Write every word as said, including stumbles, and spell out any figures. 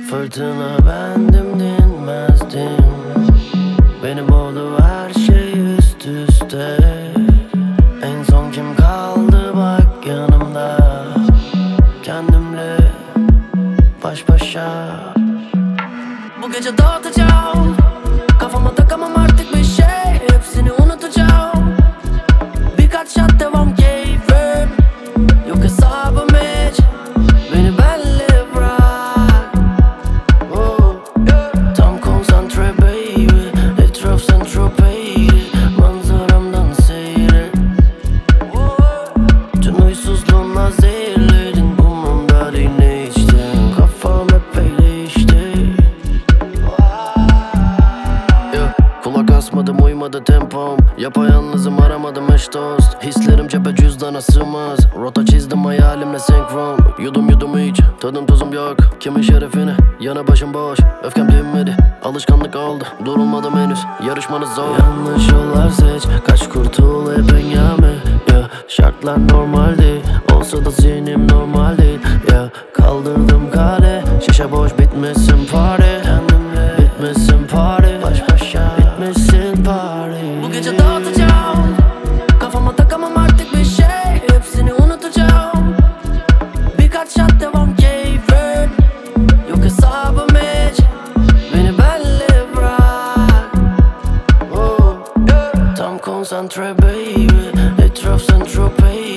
Fırtına bendim dinmezdim. Benim oldu her şey üst üste. En son kim kaldı bak yanımda. Kendimle baş başa. Bu gece dağıtacağım. Kafama takamam artık bir şey. Hepsini unutacağım. Birkaç şat devam keyfim. Yok hesabım hiç. Beni benle bırak. Oh. Tam konsantre baby. Etraf Saint-Tropez. Manzaramdan seyret. Tüm huysuzluğumla zehirledin. Umurumda değil ne içtin. Kafam hep eğleşti. Yeah. Kulak asmadım, uymadı tempom. Yapayalnızım, aramadım eş dost. Hislerim cebe cüzdana sığmaz. Rota çizdim hayalimle senkron. Yudum yudum hiç tadım tuzum yok. Kimin şerefine yanı başım boş. Öfkem dinmedi, alışkanlık oldu. Durulmadım henüz, yarışmanız zor. Yanlış yollar seç, kaç kurtul hep engame. Yeah. Şartlar normal değil, olsa da zihnim normal değil. Yeah. Kaldırdım kale, şişe boş bitmesin party. Kendimle bitmesin party. Baş başa bitmesin party. Bu gece dağıtacağım. Kafama takamam artık bir şey. Hepsini unutacağım. Birkaç şat devam keyfim. Yok hesabım hiç. Beni benle bırak. Oh. Tam konsantre baby. Etraf Saint-Tropez.